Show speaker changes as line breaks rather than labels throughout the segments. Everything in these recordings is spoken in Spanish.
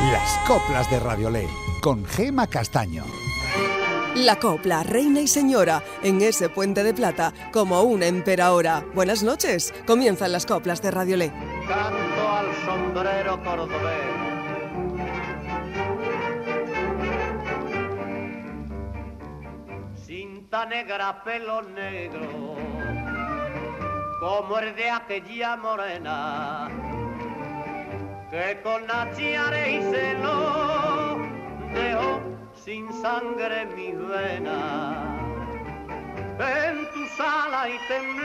Las coplas de Radiolé, con Gema Castaño.
La copla, reina y señora, en ese puente de plata, como una emperadora. Buenas noches, comienzan las coplas de Radiolé.
Canto al sombrero cordobés. Cinta negra, pelo negro, como el de aquella morena, que con achiare y celo dejó sin sangre mi vena. En tu sala y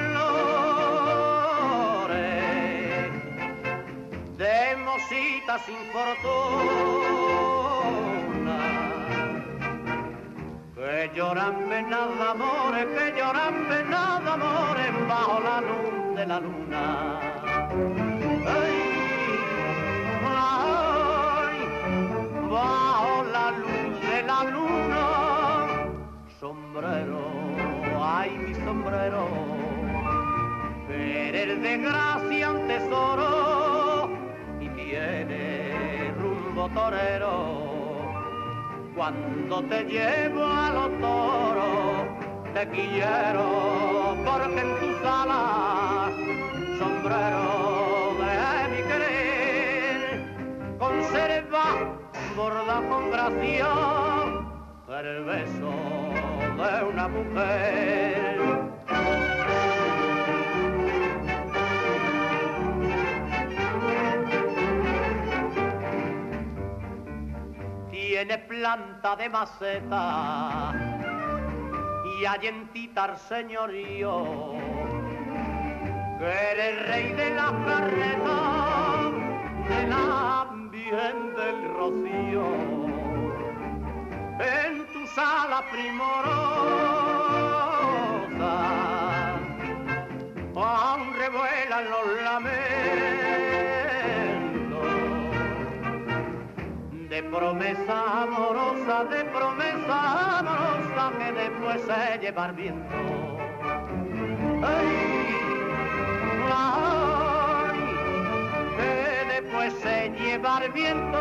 temblores de mocita sin fortuna, que lloran penas de amores, que lloran penas de amores bajo la luz de la luna. Ay, ay, bajo la luz de la luna, sombrero, ay mi sombrero, eres de gracia un tesoro y tiene rumbo torero. Cuando te llevo a los toros, te quiero porque en tu sala, sombrero de mi querer, conserva, borda con gracia, el beso de una mujer. Tiene planta de maceta y allentitar señorío, que eres rey de la carreta, de la Virgen del Rocío. En tu sala primorosa aún revuelan los lamentos de promesa amorosa que después se lleva el viento. Ay, ay, que después se lleva el viento.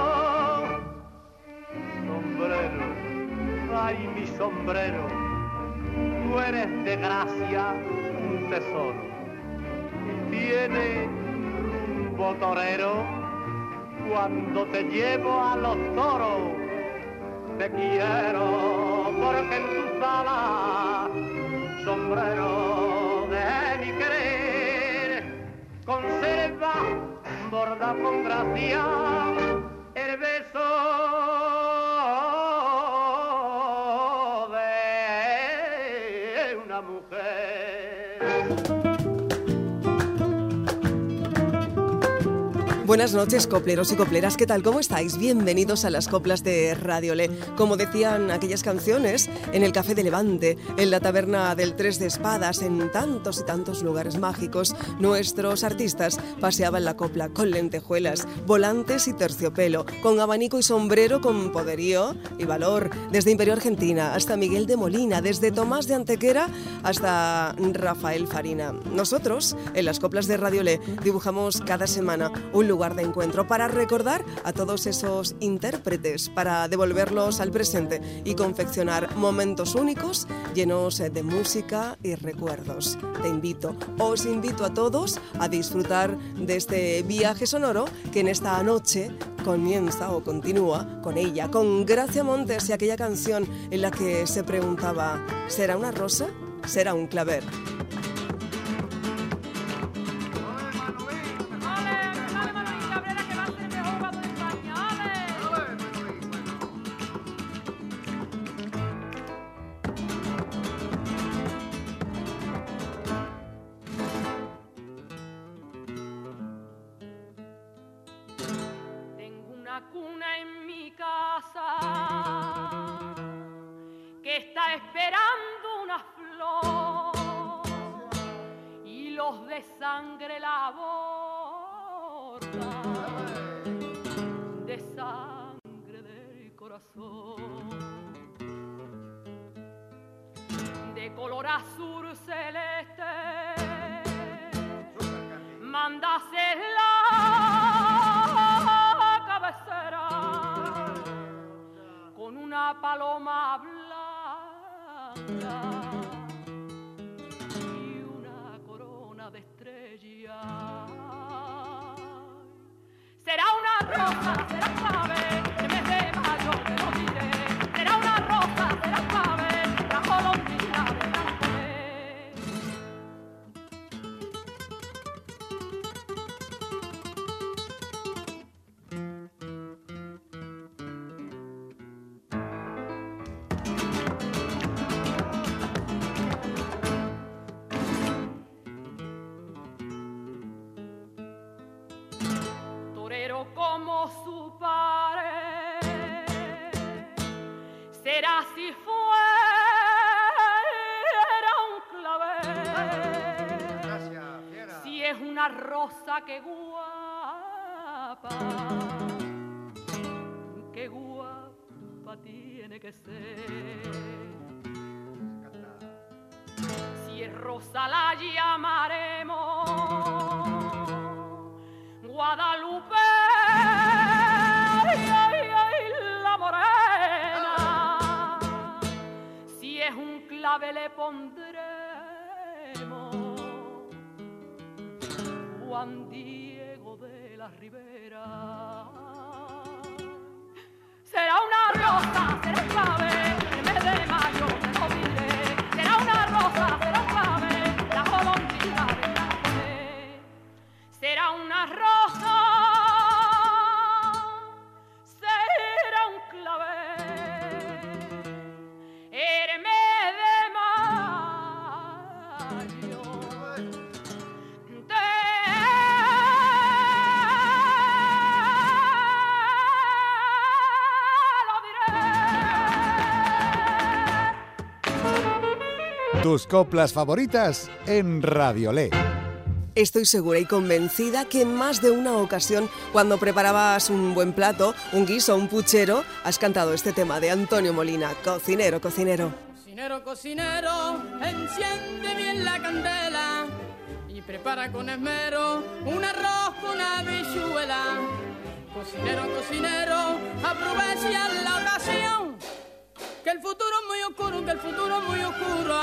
Sombrero, ay mi sombrero, tú eres de gracia un tesoro, tiene rumbo torero. Cuando te llevo a los toros, te quiero porque en tu sala, sombrero de mi querer, conserva, borda con gracia, el beso de una mujer.
Buenas noches, copleros y copleras, ¿qué tal? ¿Cómo estáis? Bienvenidos a las coplas de Radiolé. Como decían aquellas canciones, en el Café de Levante, en la Taberna del Tres de Espadas, en tantos y tantos lugares mágicos, nuestros artistas paseaban la copla con lentejuelas, volantes y terciopelo, con abanico y sombrero, con poderío y valor, desde Imperio Argentina hasta Miguel de Molina, desde Tomás de Antequera hasta Rafael Farina. Nosotros, en las coplas de Radiolé, dibujamos cada semana un lugar de encuentro para recordar a todos esos intérpretes, para devolverlos al presente y confeccionar momentos únicos llenos de música y recuerdos. Os invito a todos a disfrutar de este viaje sonoro que en esta noche comienza o continúa con ella, con Gracia Montes y aquella canción en la que se preguntaba: ¿será una rosa? ¿Será un clavel?
Cuna en mi casa que está esperando una flor y los de sangre la bordan de sangre del corazón, de color azul celeste manda hacer la cabecera una paloma blanca y una corona de estrellas. Será una rosa, será clave, el mes de mayo te lo diré. Será una rosa, será clave, la golondrina de Blancanieves. Torero como su padre, será si fuera un clavel.
Gracias, fiera.
Si es una rosa, qué guapa tiene que ser. Si es rosa la llamaremos Guadalupe, la morena. Si es un clave le pondremos Juan Diego de la Ribera. Será una rosa, será clave, el mes de mayo te lo diré. Será una rosa, será clave, la golondrina de Blancanieves. Será una rosa, será un clavel, el mes de mayo te lo diré.
Tus coplas favoritas en Radiolé.
Estoy segura y convencida que en más de una ocasión, cuando preparabas un buen plato, un guiso, un puchero, has cantado este tema de Antonio Molina, Cocinero, cocinero.
Cocinero, cocinero, enciende bien la candela y prepara con esmero un arroz con habichuela. Cocinero, cocinero, aprovecha la ocasión, que el futuro es muy oscuro, que el futuro es muy oscuro.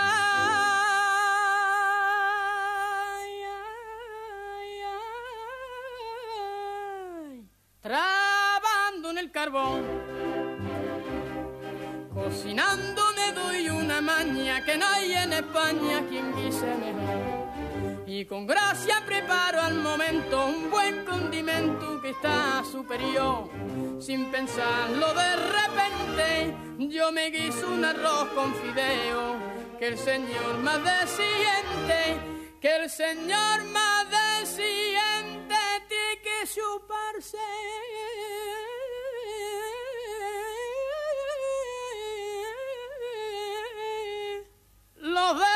Trabando en el carbón, cocinando me doy una maña que no hay en España quien guise mejor. Y con gracia preparo al momento un buen condimento que está superior. Sin pensarlo de repente, yo me guiso un arroz con fideo, que el señor más desciende, que el señor más desciende tiene que chuparse. Los dedos.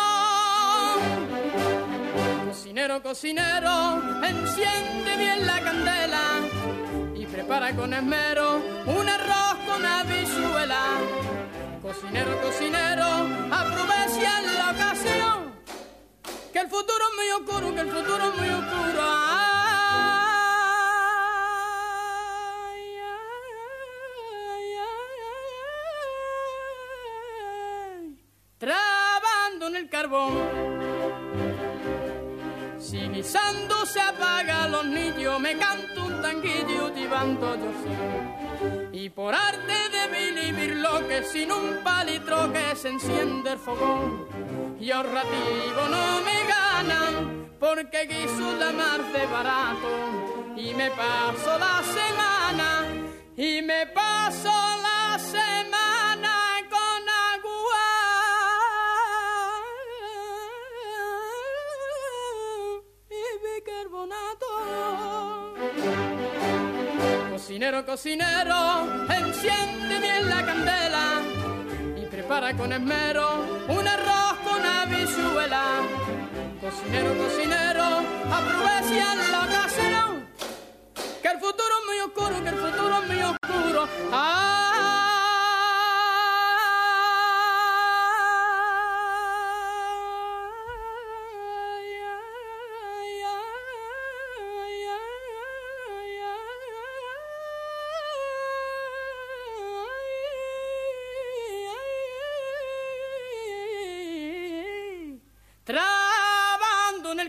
Cocinero, cocinero, enciende bien la candela y prepara con esmero un arroz con habichuela. Cocinero, cocinero, aprovecha la ocasión, que el futuro es muy oscuro, que el futuro es muy oscuro. Trabando en el carbón, si guisando se apaga los niños, me canto un tanguillo llevando yo sí. Y por arte de vivir lo que sin un palitro que se enciende el fogón, y ahorrativo no me ganan, porque guiso la mar de barato, y me paso la semana, y me paso la semana con agua y bicarbonato. Cocinero, cocinero, enciende bien la candela y prepara con esmero un arroz con habichuela. Cocinero, cocinero, aprovecha la ocasión, que el futuro es muy oscuro, que el futuro es muy oscuro.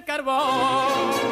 carbón.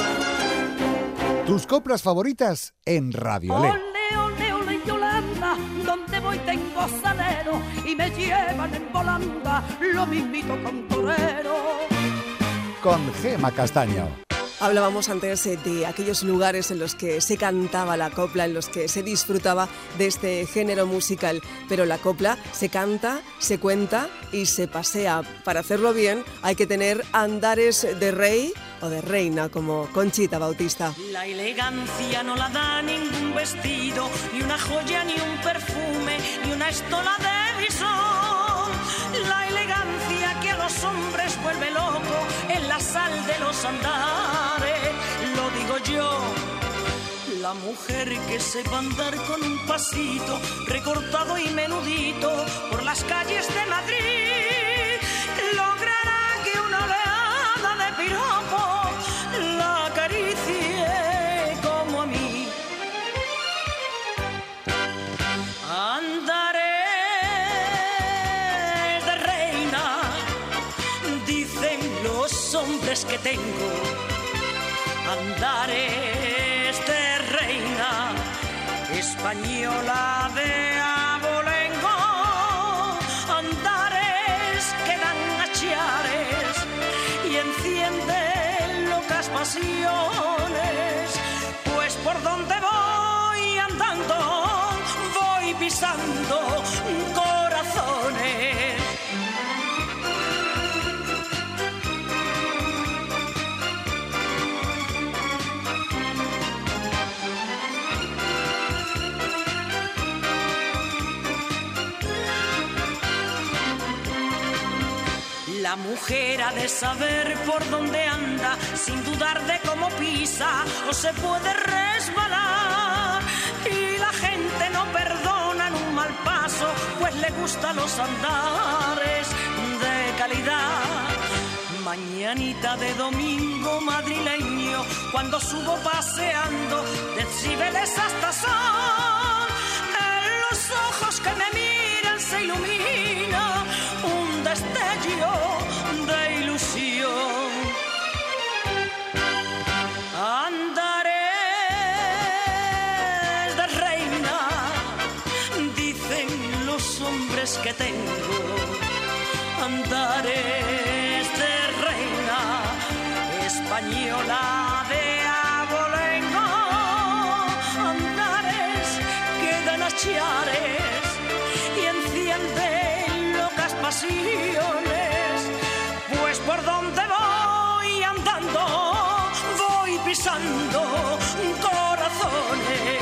Tus coplas favoritas en Radiolé.
Ole, ole, ole, Yolanda, donde voy tengo salero y me llevan en volanda, lo mismito con torero.
Con Gema Castaño.
Hablábamos antes de aquellos lugares en los que se cantaba la copla, en los que se disfrutaba de este género musical. Pero la copla se canta, se cuenta y se pasea. Para hacerlo bien hay que tener andares de rey o de reina, como Conchita Bautista.
La elegancia no la da ningún vestido, ni una joya, ni un perfume, ni una estola de visón. La elegancia que a los hombres vuelve loco es la sal de los andares, lo digo yo. La mujer que sepa andar con un pasito recortado y menudito por las calles de Madrid logrará que una oleada de piropo la acaricie como a mí. Andaré de reina, dicen los hombres que tengo. Andaré de reina, española de abolengo. Andares que dan achiares y encienden locas pasiones. Pues por donde voy andando, voy pisando corazones. La mujer ha de saber por dónde anda, sin dudar de cómo pisa, o se puede resbalar. Y la gente no perdona en un mal paso, pues le gustan los andares de calidad. Mañanita de domingo madrileño, cuando subo paseando, decibeles hasta sol. En los ojos que me miran se ilumina un destello de ilusión. Andaré de reina, dicen los hombres que tengo. Andaré de reina, española de abolengo. Andares que dan achiares y encienden locas pasiones. Pues por donde voy andando, voy pisando corazones.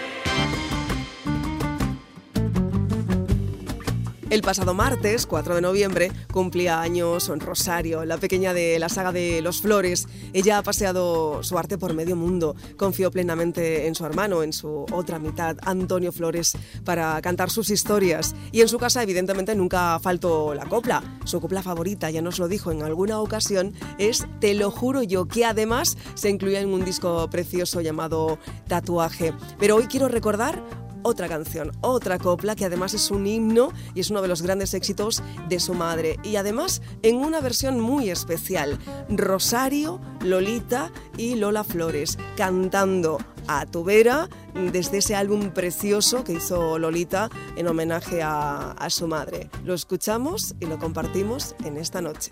El pasado martes, 4 de noviembre, cumplía años Rosario, la pequeña de la saga de Los Flores. Ella ha paseado su arte por medio mundo. Confió plenamente en su hermano, en su otra mitad, Antonio Flores, para cantar sus historias. Y en su casa, evidentemente, nunca faltó la copla. Su copla favorita, ya nos lo dijo en alguna ocasión, es Te lo juro yo, que además se incluía en un disco precioso llamado Tatuaje. Pero hoy quiero recordar otra canción, otra copla que además es un himno y es uno de los grandes éxitos de su madre, y además en una versión muy especial. Rosario, Lolita y Lola Flores cantando A tu vera desde ese álbum precioso que hizo Lolita en homenaje a su madre. Lo escuchamos y lo compartimos en esta noche.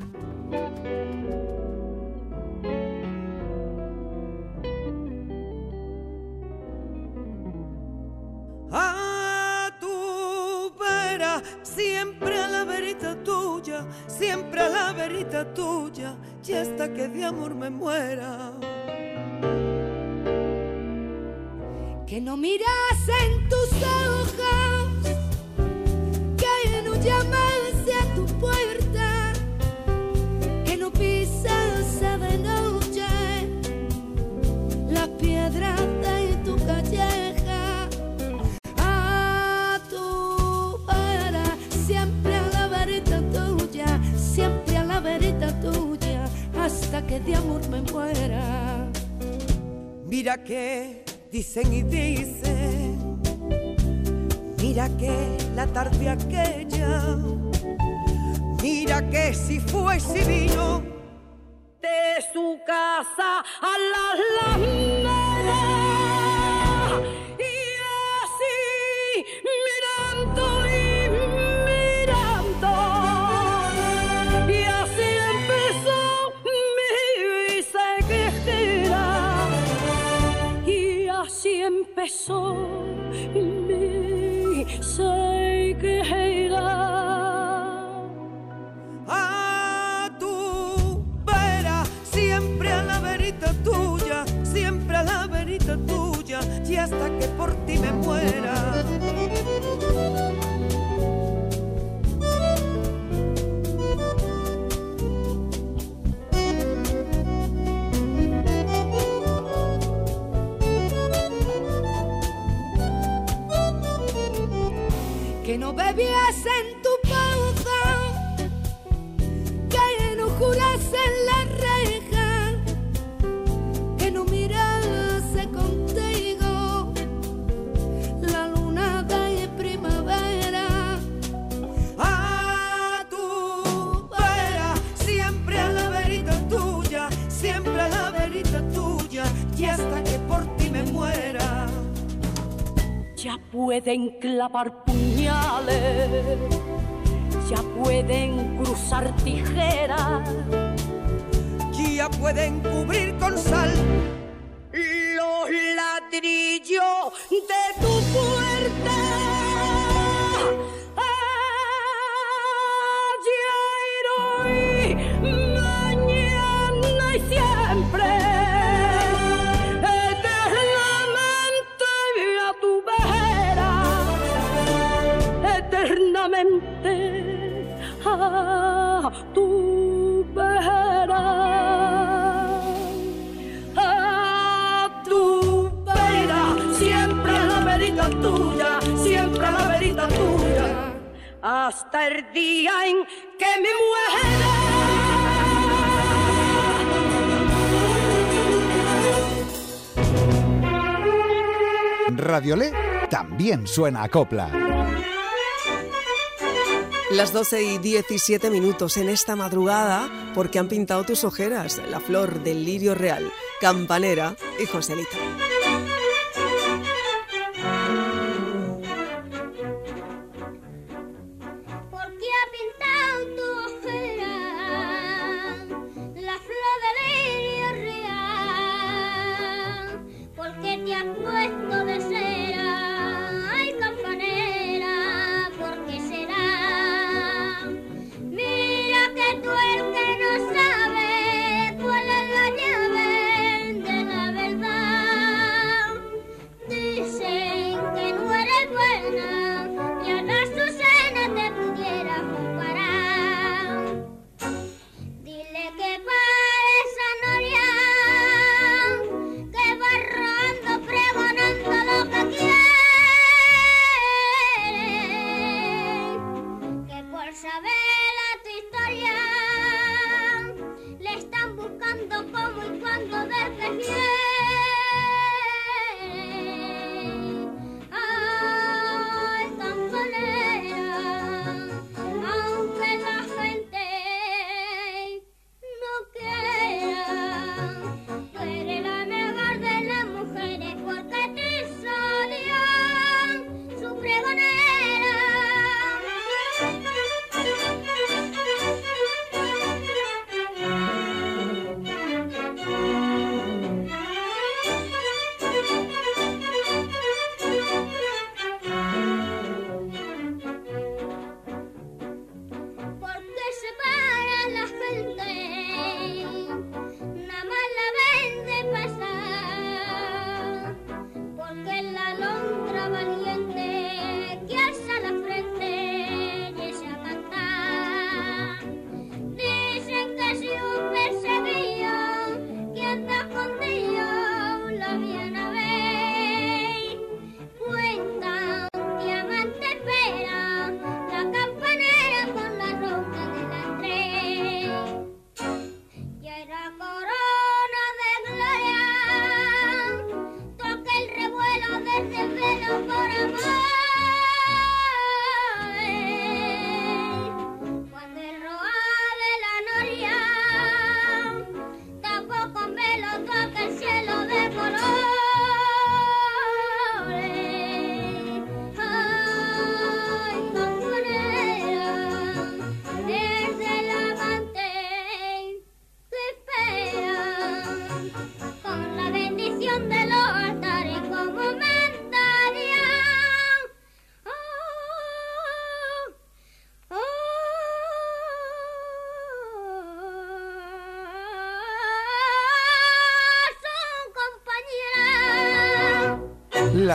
A tu vera, siempre a la verita tuya, siempre a la verita tuya, y hasta que de amor me muera.
Que no miras en tus ojos, que no llamas a tu puerta, que no pisas de noche la piedra de tu calleja. Siempre a la verita tuya, hasta que de amor me muera.
Mira que dicen y dicen, mira que la tarde aquella, mira que si fue si vino, te
de su casa a las lameras. Y así mirando y mirando, y así empezó mi ceguera, y así empezó mi ceguera.
A tu vera, siempre a la verita tuya, siempre a la verita tuya, y hasta que por ti me muera.
Que no bebías en tu pausa, que no juras en la reja, que no mirase contigo la luna de primavera.
A tu vera, siempre a la verita tuya, siempre a la verita tuya, y hasta que por ti me muera.
Ya pueden clavar puñales, ya pueden cruzar tijeras,
Ya pueden cubrir con sal
los ladrillos de tu puerta. Ayer, hoy, mañana y siempre, eternamente a tu vera, eternamente a tu vera. Siempre a la verita tuya, siempre a la verita tuya, hasta el día en que me muera.
Radiolé también suena a copla.
Las 12:17 en esta madrugada, porque han pintado tus ojeras, la flor del lirio real, Campanera y Joselito.
Sabe cuál es la llave de la verdad.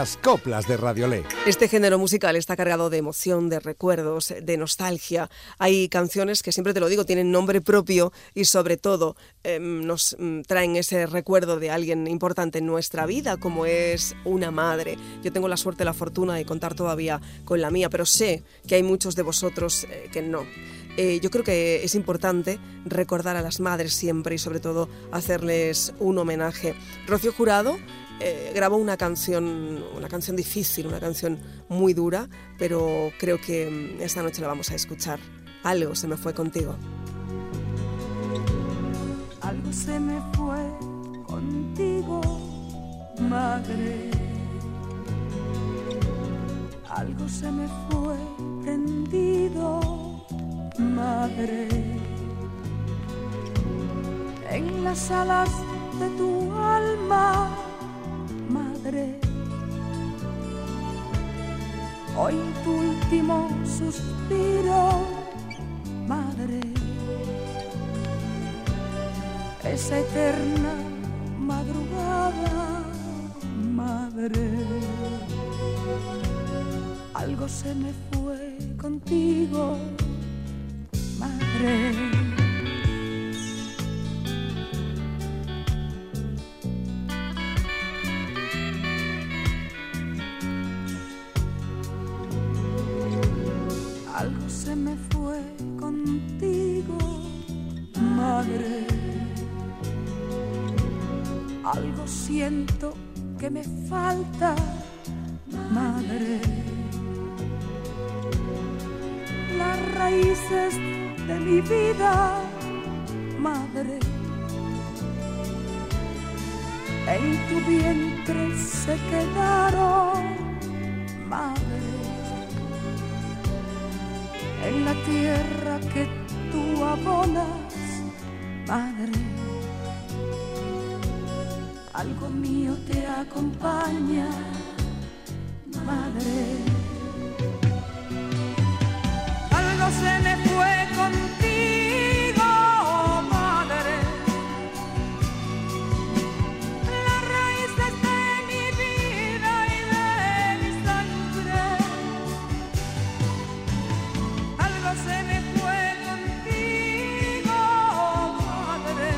las coplas de Radiolé.
Este género musical está cargado de emoción, de recuerdos, de nostalgia. Hay canciones que, siempre te lo digo, tienen nombre propio y sobre todo nos traen ese recuerdo de alguien importante en nuestra vida, como es una madre. Yo tengo la suerte, la fortuna de contar todavía con la mía, pero sé que hay muchos de vosotros que no. Yo creo que es importante recordar a las madres siempre y sobre todo hacerles un homenaje. Rocío Jurado grabó una canción difícil, una canción muy dura, pero creo que esta noche la vamos a escuchar. Algo se me fue contigo.
Algo se me fue contigo, madre. Algo se me fue prendido, madre. En las alas de tu alma, madre. Hoy tu último suspiro, madre. Esa eterna madrugada, madre. Algo se me fue contigo, madre. Algo se me fue contigo, madre. Algo siento que me falta, madre. Las raíces de mi vida, madre. En tu vientre se quedaron, madre. En la tierra que tú abonas, madre. Algo mío te acompaña, madre. Algo se me fue contigo, madre. Las raíces de mi vida y de mi sangre. Algo se me fue contigo, madre.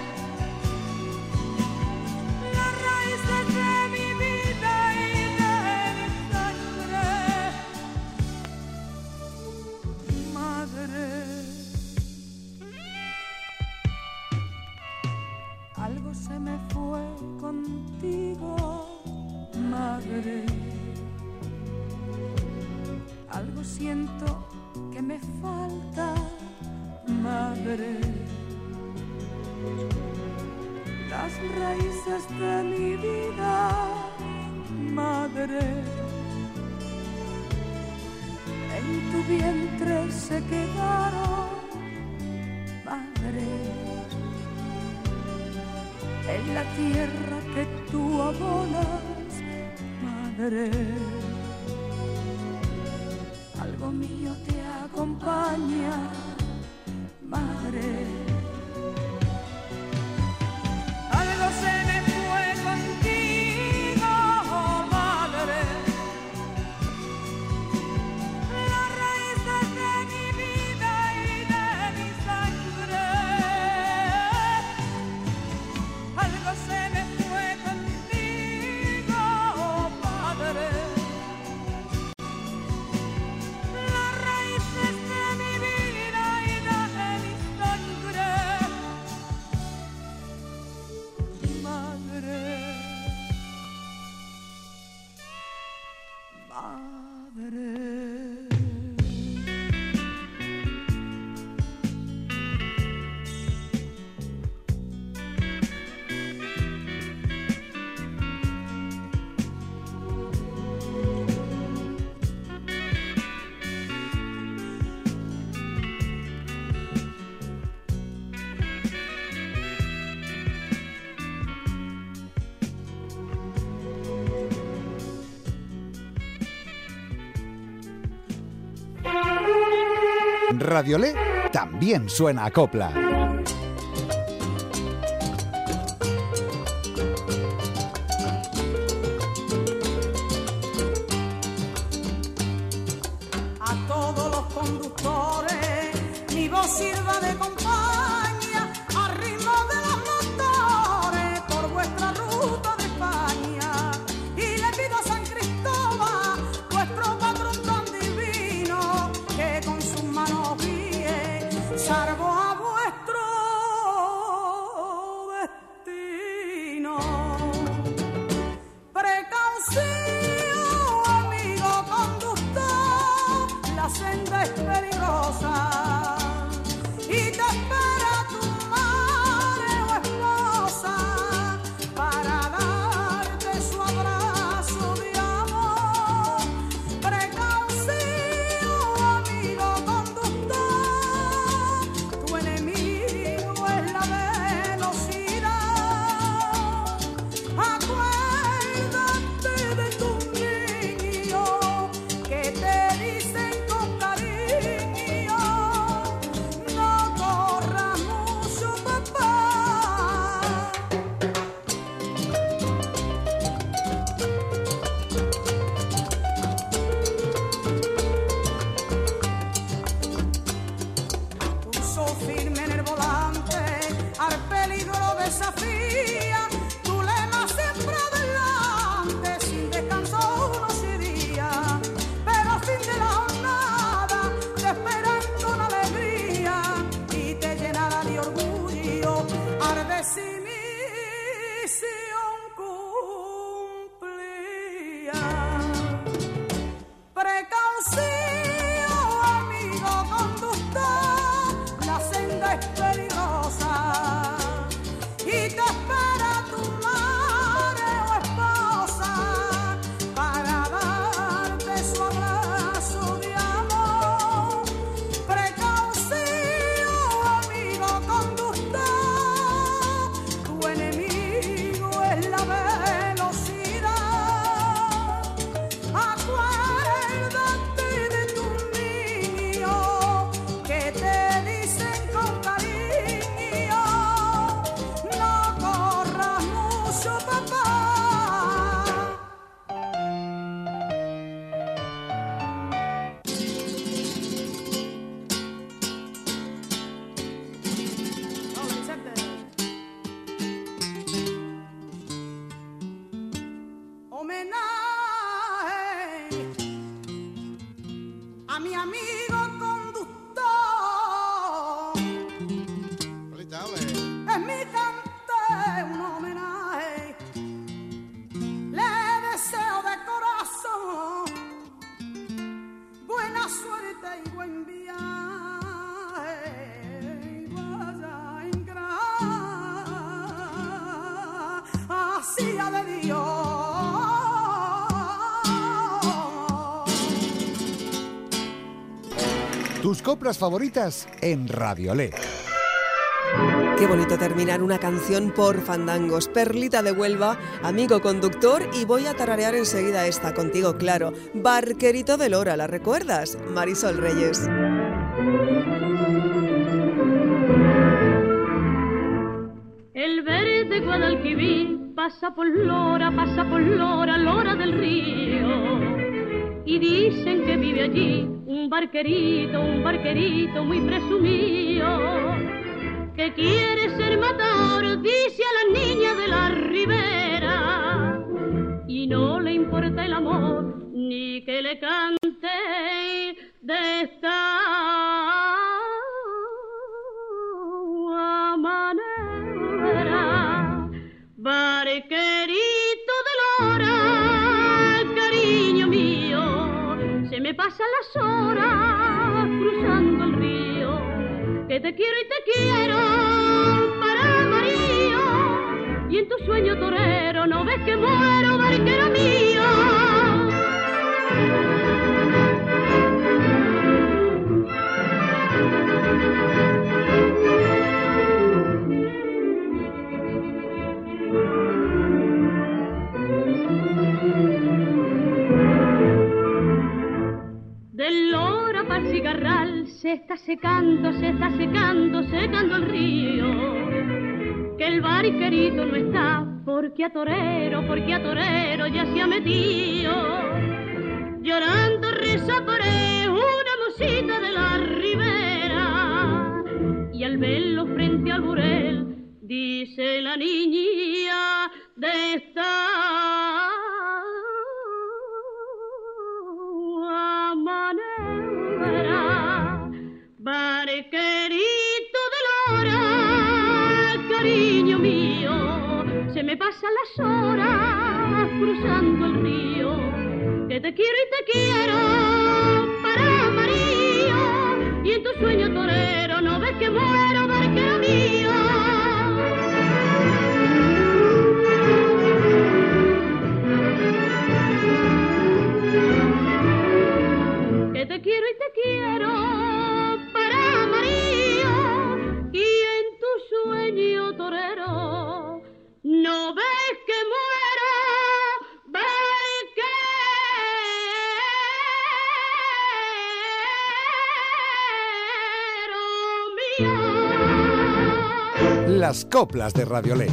Las raíces de mi vida y de mi sangre. Madre. Algo se me fue contigo, madre. Algo siento que me falta, madre. Las raíces de mi vida, madre. En tu vientre se quedaron, madre. En la tierra que tú abonas, madre. Algo mío te acompaña, madre. Algo se me fue contigo, madre. Las raíces de mi vida y de mi sangre. Algo se me fue contigo, madre. Las raíces de mi vida y de mi sangre. Madre. Madre.
Radiolé también suena a copla.
conductores, mi voz sirva de compañía al ritmo de los motores por vuestra ruta de España. Y le pido a San Cristóbal, vuestro patrón tan divino, que con sus manos guíe, salvo a vuestro destino. Precaución, amigo conductor, la senda es peligrosa y te espera tu madre o esposa para darte su abrazo de amor. Precaución, amigo conductor, tu enemigo es la velocidad. Acuérdate de tus niños que te dicen con cariño, no corras mucho, papá. Pulso firme en el volante, al peligro desafía, tu lema siempre adelante, sin descanso noche y día, pero al fin de la jornada te esperan con alegría y te llenará de orgullo al decir misión cumplida. Precaución, amigo conductor, la senda es peligrosa y te espera tu madre o esposa para darte su abrazo de amor. Precaución, amigo conductor, tu enemigo es la velocidad. Acuérdate de tus niños que te dicen con cariño, no corras mucho, papá. Homenaje a mi amigo conductor, es mi cante un homenaje, le deseo de corazón buena suerte y buen viaje, y vaya en gracia de Dios.
Tus coplas favoritas en Radiolé.
Qué bonito terminar una canción por fandangos. Perlita de Huelva, amigo conductor, y voy a tararear enseguida esta contigo, claro. Barquerito de Lora, ¿la recuerdas? Marisol Reyes.
El verde Guadalquivir pasa por Lora, Lora del río. Y dicen que vive allí un barquerito muy presumido, que quiere ser matador, dice a las niñas de la ribera, y no le importa el amor, ni que le cante de esta manera. Barquerito de Lora, cariño mío, se me pasan las horas cruzando el río, que te quiero y te quiero para amarillo, y en tu sueño torero no ves que muero, barquero mío. Del Lora pa'l cigarral se está secando el río, que el barquerito no está, porque a torero ya se ha metido. Llorando reza por él una mosita de
alburel, dice la niña de esta manera. Barquerito de Lora, cariño mío, se me pasan las horas cruzando el río, que te quiero y te quiero para María, y en tu sueño torero no ves que muero, barquero mío. Que te quiero y te quiero para María, y en tu sueño torero no ves que muero, barquero mío.
Las coplas de Radiolé.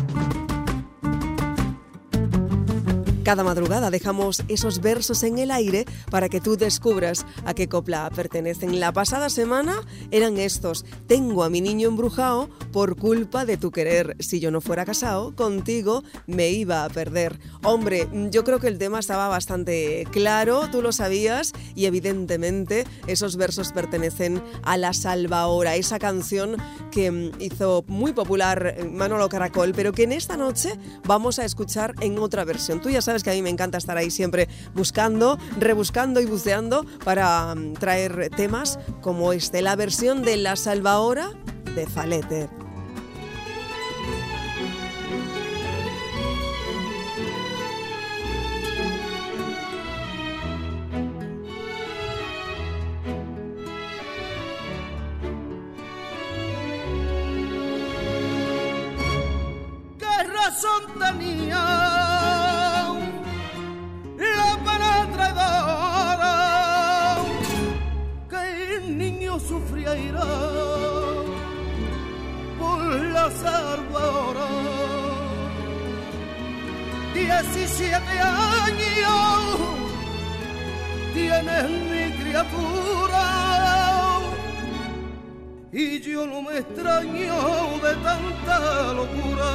Cada madrugada dejamos esos versos en el aire para que tú descubras a qué copla pertenecen. La pasada semana eran estos: tengo a mi niño embrujao por culpa de tu querer. Si yo no fuera casado, contigo me iba a perder. Hombre, yo creo que el tema estaba bastante claro, tú lo sabías, y evidentemente esos versos pertenecen a La Salvahora, esa canción que hizo muy popular Manolo Caracol, pero que en esta noche vamos a escuchar en otra versión. Tú ya sabes que a mí me encanta estar ahí siempre buscando, rebuscando y buceando para traer temas como este, la versión de La Salvahora de Falete.
¿Qué razón tenía la pena traidora que el niño sufría ira por La Salvahora? 17 años tienes mi criatura y yo no me extraño de tanta locura.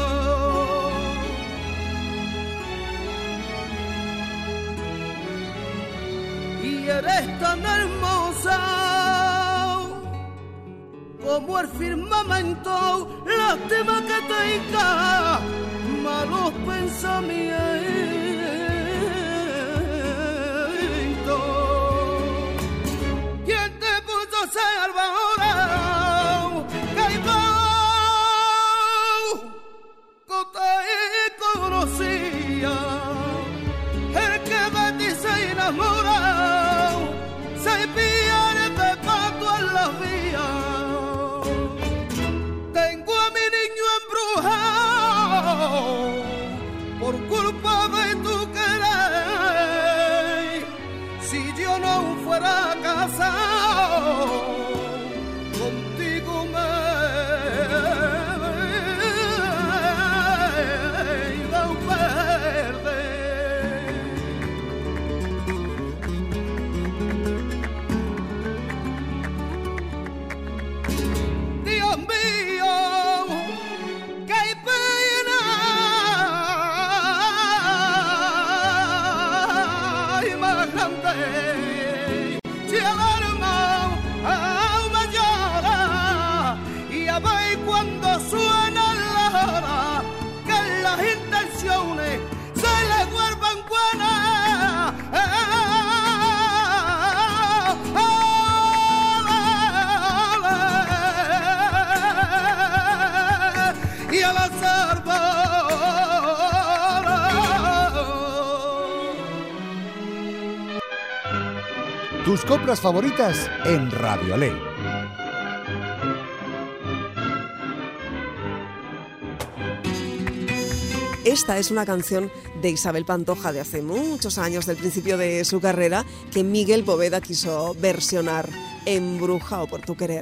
Y eres tan hermosa como el firmamento, lástima que tenga malos pensamientos. ¿Quién te puso Salvadora? Que te conocía, el que de ti se enamora se pierde pato en las vías. Tengo a mi niño embrujado por culpa de tu querer. Si yo no fuera casado, contigo me iba a perder. Dios mío, qué pena y más grande. Si el alma aún me llora y a ver cuando suena la hora que las intenciones se le vuelvan buenas. Y a la Salvadora.
Tus coplas favoritas en Radiolé.
Esta es una canción de Isabel Pantoja de hace muchos años, del principio de su carrera, que Miguel Poveda quiso versionar, Embrujao por tu querer.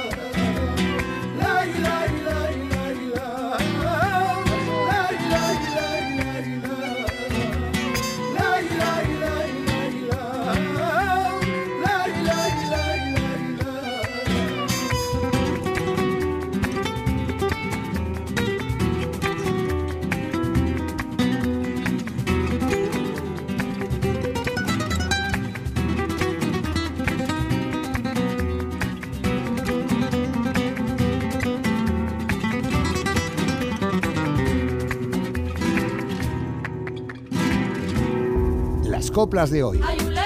Las coplas de hoy.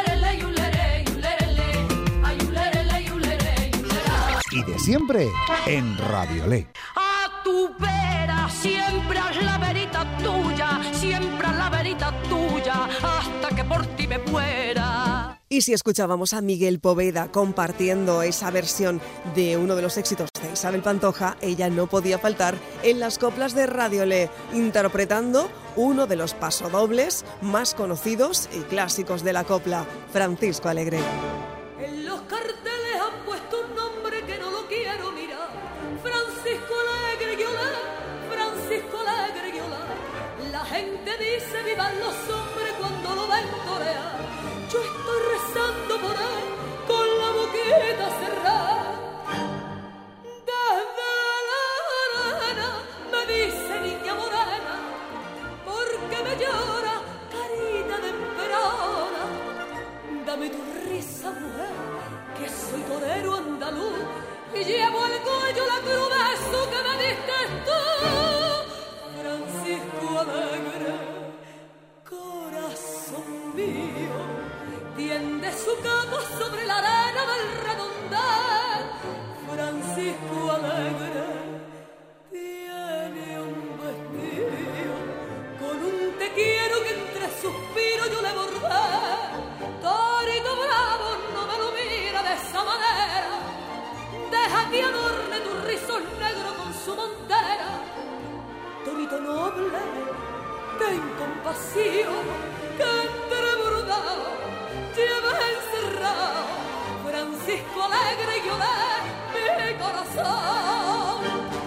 Y de siempre en Radiolé.
A tu vera siempre haz la verita tuya, siempre haz la verita tuya, hasta que por ti me muera.
Y si escuchábamos a Miguel Poveda compartiendo esa versión de uno de los éxitos de Isabel Pantoja, ella no podía faltar en las coplas de Radiolé, interpretando uno de los pasodobles más conocidos y clásicos de la copla, Francisco Alegre.
En los carteles han puesto un nombre que no lo quiero mirar. Francisco Alegre Guiolá, Francisco Alegre Guiolá. La gente dice vivan los hombres cuando lo ven torear. Yo estoy rezando por él con la boquita cerrada. Desde la arena me dice niña morena, porque me llora carita de emperadora. Dame tu risa, mujer, que soy torero andaluz y llevo al cuello la cruz de eso que me diste tú. Francisco Alegre, corazón mío, tiende su cama sobre la arena del redondel. Francisco Alegre tiene un vestido con un te quiero que entre suspiros yo le bordé. Torito bravo
deja que adorne tu rizo negro con su montera. Torito noble, ten compasión, que entre bordado llevas encerrado Francisco alegre y olé mi corazón.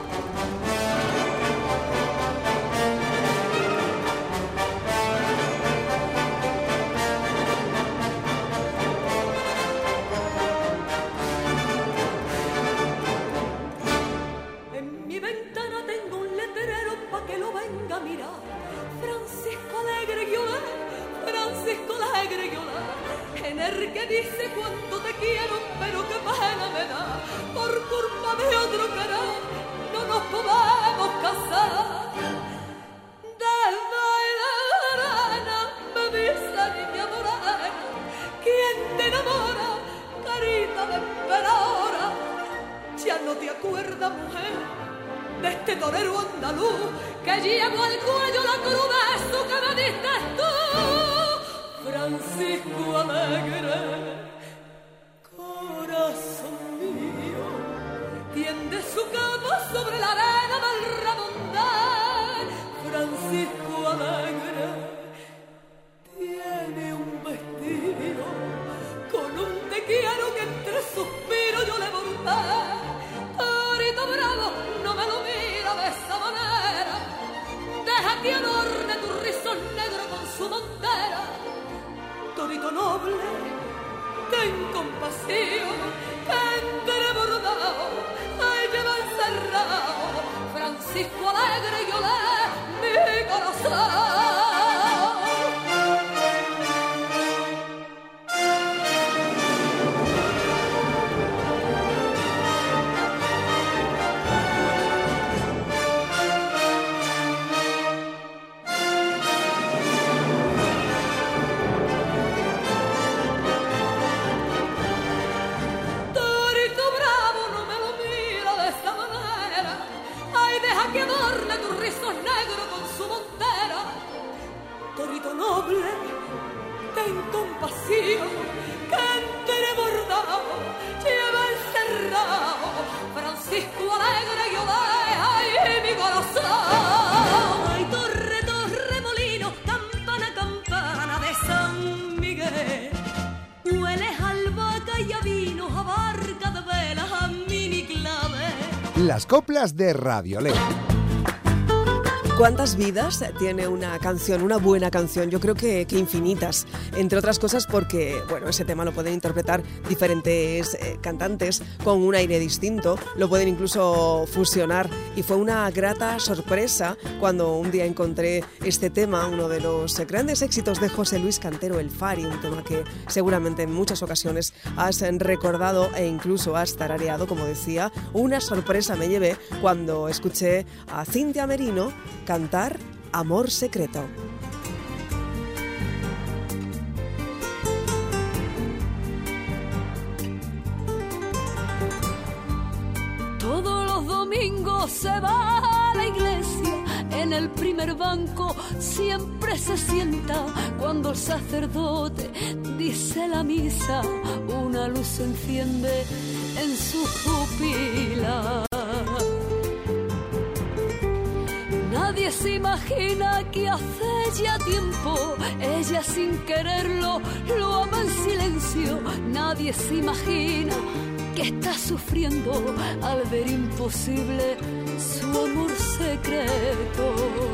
En mi ventana tengo un letrero pa' que lo venga a mirar. Francisco alegre y olé, Francisco alegre y olé. En el que dice cuánto te quiero, pero qué pena me da. Por culpa de otro querer, no nos podemos casar. Desde la arena me dice niña morena, ¿quién te enamora, carita de emperadora? Ya no te acuerdas, mujer, de este torero andaluz que llevó al cuello la cruz de eso que me diste tú. Francisco alegre, corazón mío, tiende su cama sobre la arena del redondel. Francisco alegre tiene un vestido con un te quiero que entre suspiros yo le bordé. Torito bravo, no me lo mira de esa manera. Deja que adorne tu rizo negro con su montera. Torito noble, ten compasión, que entre bordado, ahí lleva encerrado Francisco alegre y olé mi corazón. Que adorne tu rizo negro con su montera. Torito noble, ten compasión, que entre bordado lleva encerrado Francisco alegre y olé, ay, mi corazón. Ay, torre, torre, molino, campana, campana de San Miguel. Hueles a albahaca y a vino, a barca de velas, a mini clave.
Las coplas de Radiolé.
¿Cuántas vidas tiene una canción, una buena canción? Yo creo que infinitas, entre otras cosas porque, bueno, ese tema lo pueden interpretar diferentes cantantes con un aire distinto, lo pueden incluso fusionar, y fue una grata sorpresa cuando un día encontré este tema, uno de los grandes éxitos de José Luis Cantero, El Fari, un tema que seguramente en muchas ocasiones has recordado e incluso has tarareado, como decía. Una sorpresa me llevé cuando escuché a Cintia Merino cantar Amor Secreto.
Todos los domingos se va a la iglesia, en el primer banco siempre se sienta. Cuando el sacerdote dice la misa, una luz se enciende en su pupila. Nadie se imagina que hace ya tiempo ella sin quererlo lo ama en silencio. Nadie se imagina que está sufriendo al ver imposible su amor secreto.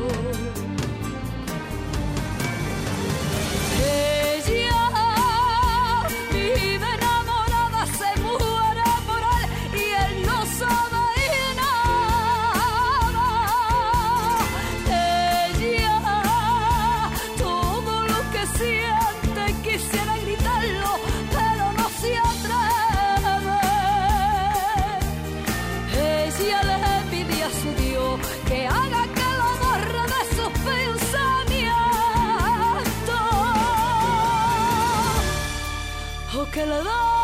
Ella vive enamorada, se muere por él y él no sabe. Que le da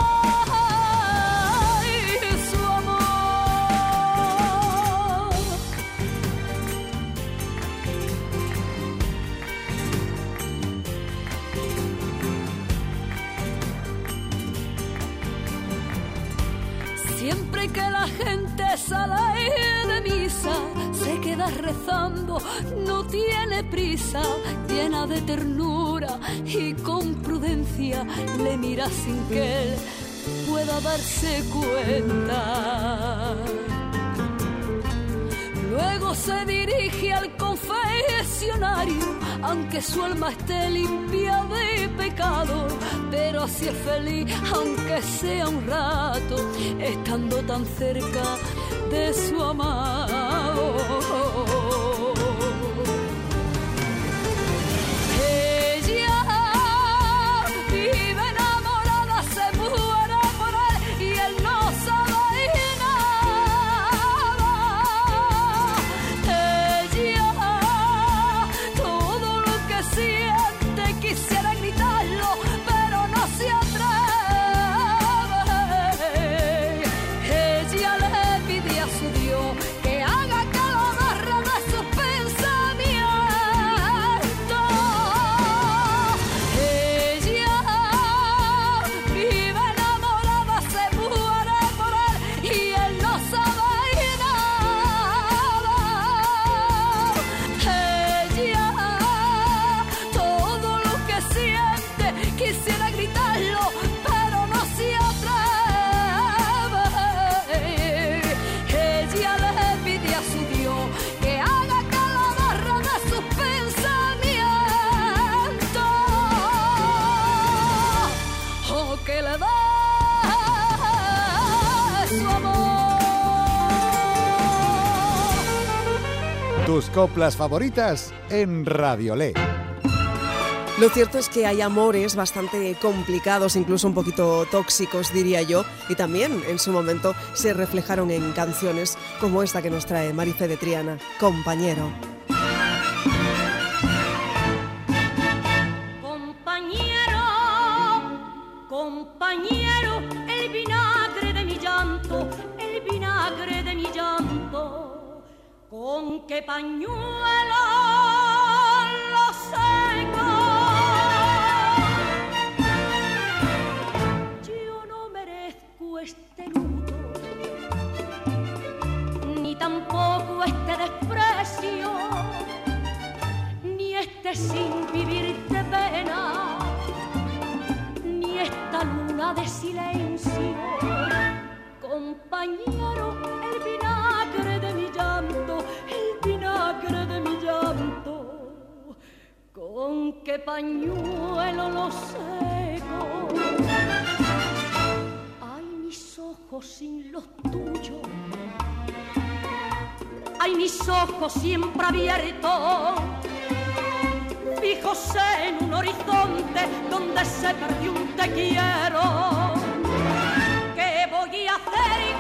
su amor. Siempre siempre que la gente sale de misa, se queda rezando, no tiene prisa, llena de ternura y con prudencia le mira sin que él pueda darse cuenta. Luego se dirige al confesionario, aunque su alma esté limpia de pecado, pero así es feliz, aunque sea un rato, estando tan cerca de su amado. Ella vive enamorada, se muere por él y él no sabe. Quisiera gritarlo, pero no se atreve. Ella le pide a su Dios que haga que lo amarre de sus pensamientos. Ella vive enamorada, se muere por él y él no sabe nada. Ella quisiera gritarlo, pero no se atreve. Ella le pide a su Dios que haga que la barra de sus pensamientos, o que le dé su amor.
Tus coplas favoritas en Radiolé.
Lo cierto es que hay amores bastante complicados, incluso un poquito tóxicos, diría yo, y también en su momento se reflejaron en canciones como esta que nos trae Marifé de Triana, Compañero.
Compañero, compañero, el vinagre de mi llanto, el vinagre de mi llanto, ¿con qué pañuelo lo seco? Este nudo, ni tampoco este desprecio, ni este sin vivir de pena, ni esta luna de silencio. Compañero, el vinagre de mi llanto, el vinagre de mi llanto, ¿con qué pañuelo lo seco? Mis ojos sin los tuyos, ay, mis ojos siempre abiertos, fijos en un horizonte donde se perdió un te quiero. ¿Qué voy a hacer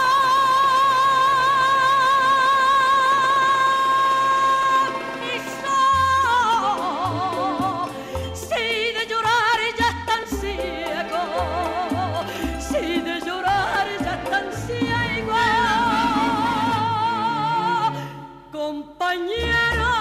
con mis ojos si de llorar ya están ciegos? Si de llorar ya están ciegos, compañero,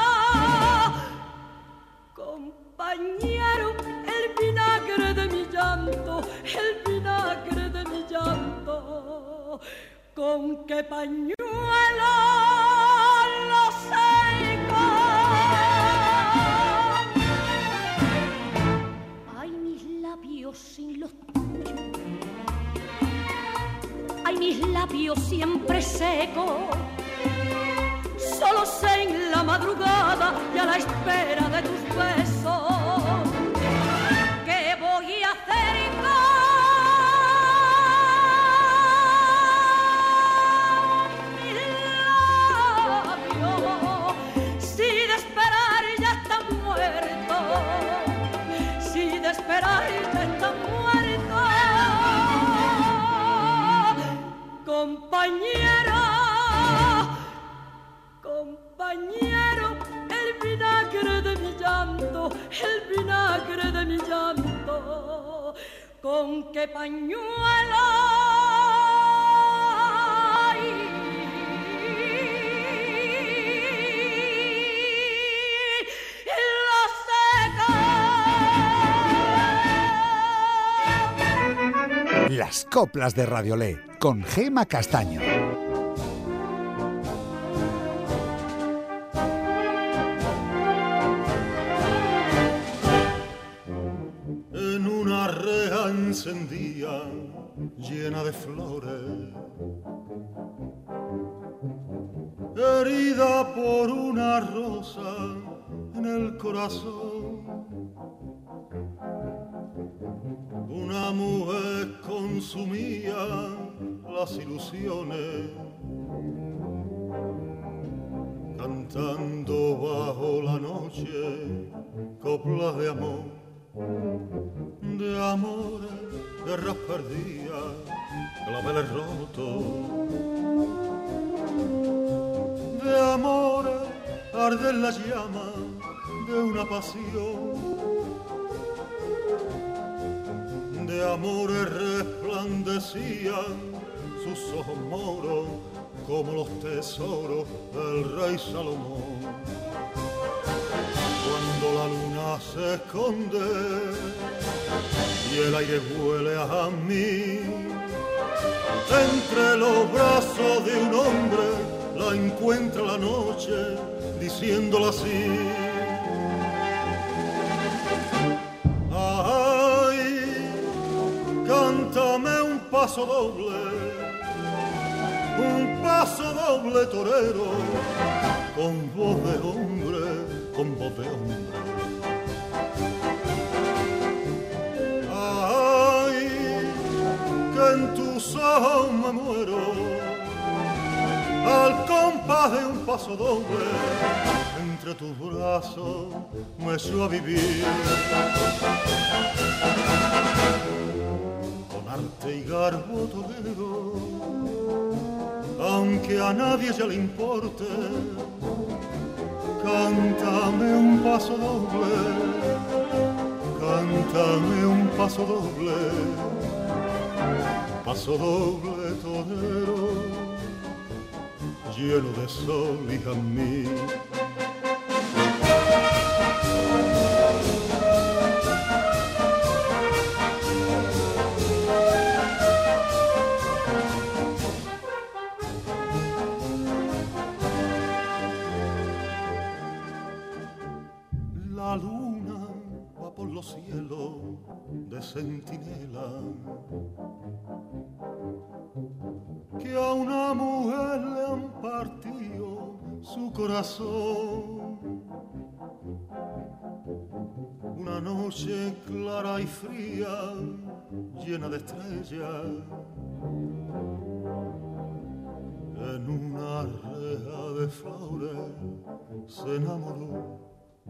compañero, el vinagre de mi llanto, el vinagre de mi llanto, ¿con qué pañuelo lo seco? Ay, mis labios sin los tuyos, ay, mis labios siempre secos, solos en la madrugada y a la espera de tus besos. ¿Qué voy a hacer con mis labios si de esperar ya están muertos? Si de esperar ya están muertos. Compañero, compañero, el vinagre de mi llanto, el vinagre de mi llanto, ¿con qué pañuelo
La Las coplas de Radiolé, con Gema Castaño.
En una reja encendida, llena de flores, herida por una rosa en el corazón, una mujer consumía las ilusiones, cantando bajo la noche coplas de amores, guerras perdidas, claveles rotos, de amores arden las llamas de una pasión, de amores resplandecían sus ojos moros como los tesoros del rey Salomón. Cuando la luna se esconde y el aire huele a mí, entre los brazos de un hombre la encuentra la noche diciéndola así. Ay, cántame un paso doble torero, con voz de hombre, con voz de hombre. Ay, que en tus ojos me muero, al compás de un paso doble, entre tus brazos me echo a vivir. Con arte y garbo torero, aunque a nadie ya le importe, cántame un paso doble, cántame un paso doble torero, lleno de sol y jazmín. La luna va por los cielos de centinela, que a una mujer le han partido su corazón. Una noche clara y fría, llena de estrellas, en una reja de flores se enamoró.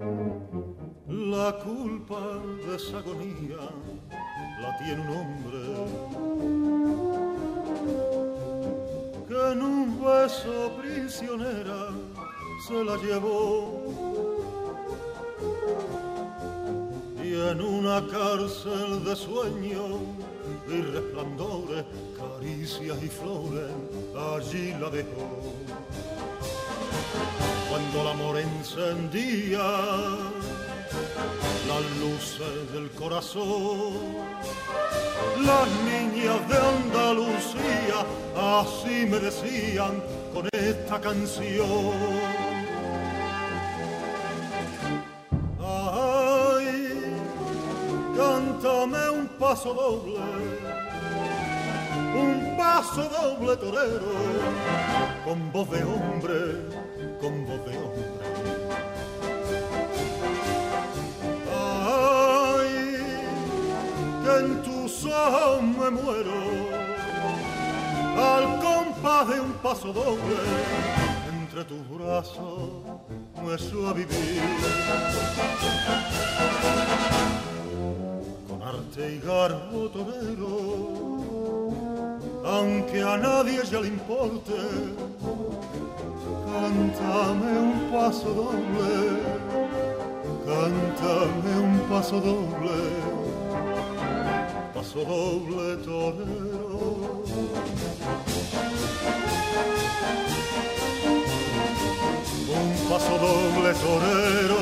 La culpa de esa agonía la tiene un hombre que en un beso prisionera se la llevó, y en una cárcel de sueños y resplandores, caricias y flores, allí la dejó. Cuando el amor encendía las luces del corazón, las niñas de Andalucía así me decían con esta canción. Ay, cántame un paso doble torero, con voz de hombre, con voz de hombre. Ay, que en tus ojos me muero, al compás de un paso doble, entre tus brazos me echo a vivir. Con arte y garbo torero, aunque a nadie ya le importe, cántame un paso doble, cántame un paso doble torero. Un paso doble torero,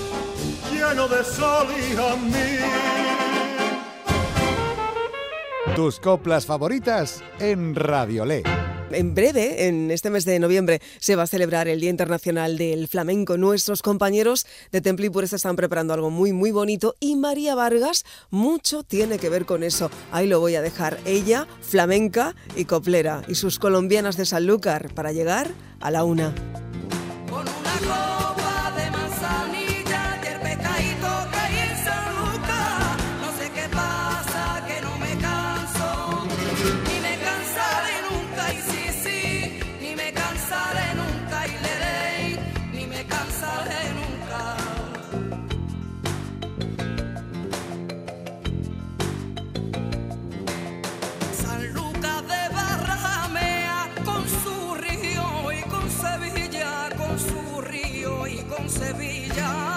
lleno de sol y jazmín.
Tus coplas favoritas en Radiolé.
En breve, en este mes de noviembre, se va a celebrar el Día Internacional del Flamenco. Nuestros compañeros de Temple y Pureza están preparando algo muy, muy bonito y María Vargas mucho tiene que ver con eso. Ahí lo voy a dejar. Ella, flamenca y coplera, y sus colombianas de Sanlúcar para llegar a la 1.
Con una copa de manzanilla y el pescadito que hay en Sanlúcar, no sé qué pasa, que no me canso, ni me cansaré nunca, y sí, ni me cansaré nunca, y leré, ni me cansaré nunca. Sanlúcar de Barramea, con su río y con Sevilla, con su río y con Sevilla.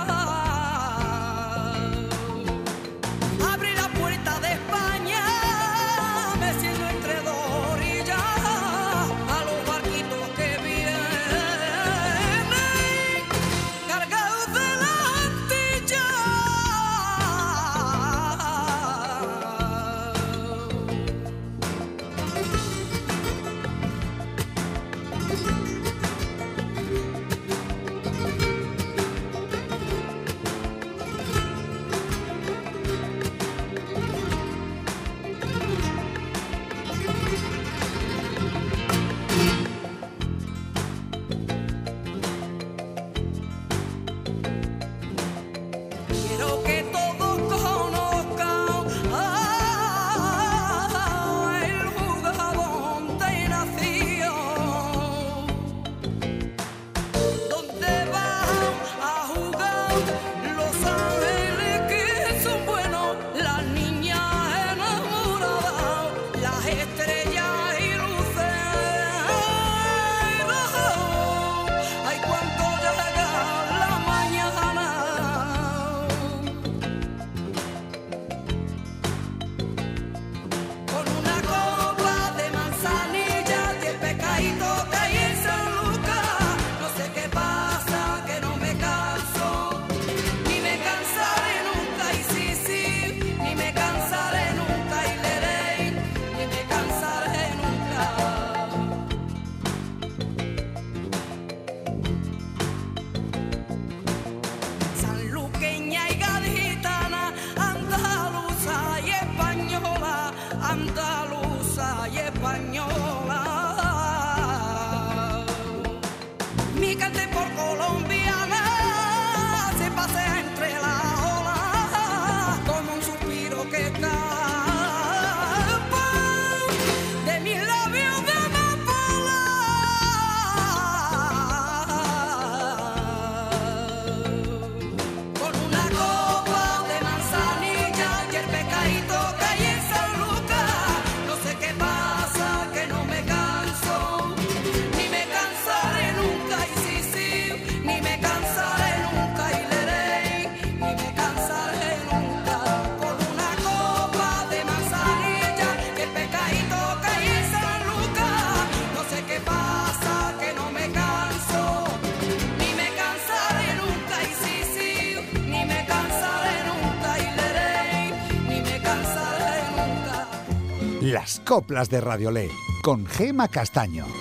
Abre la puerta de España, me siento entre dos orillas, a los barquitos que vienen cargados de la Antilla. Quiero que todos conozcan el jugador de nación, donde van a jugar los ángeles que son buenos, las niñas enamoradas, las estrellas y luceros. Ay, cuánto llega la mañana. Con una copa de manzanilla y el pescadito que hay en Sanlúcar, no sé qué pasa, que no me canso, ni me cansaré nunca, y sí, ni me cansaré nunca, y leré, ni me cansaré nunca. Sanluqueña y gaditana, andaluza y española, andaluza y española. Mi cante por colombiana se pasea entre las olas como un suspiro que escapa de mis labios de amapola. Con una copa de manzanilla y el pescadito que hay en Sanlúcar, no sé qué pasa, que no me canso, ni me cansaré nunca, y sí, ni me cansaré nunca, y leré, ni me cansaré nunca. Con una copa de manzanilla y el pescadito que hay en Sanlúcar, no sé qué pasa, que no me canso, ni me cansaré nunca, y sí, ni me cansaré nunca, y leré, ni me cansaré nunca.
Las coplas de Radiolé con Gema Castaño.